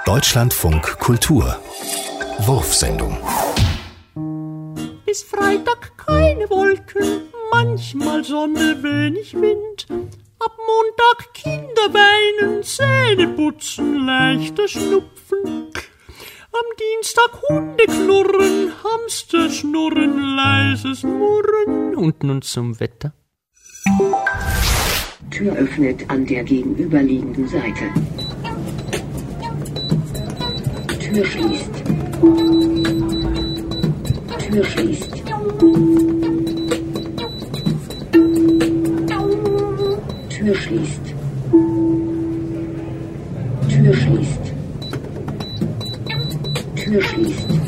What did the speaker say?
Deutschlandfunk Kultur Wurfsendung. Bis Freitag keine Wolken, manchmal Sonne, wenig Wind. Ab Montag Kinder weinen, Zähne putzen, leichter Schnupfen. Am Dienstag Hunde knurren, Hamster schnurren, leises Murren. Und nun zum Wetter. Tür öffnet an der gegenüberliegenden Seite. Tür schließt. Tür schließt. Tür schließt. Tür schließt. Tür schließt.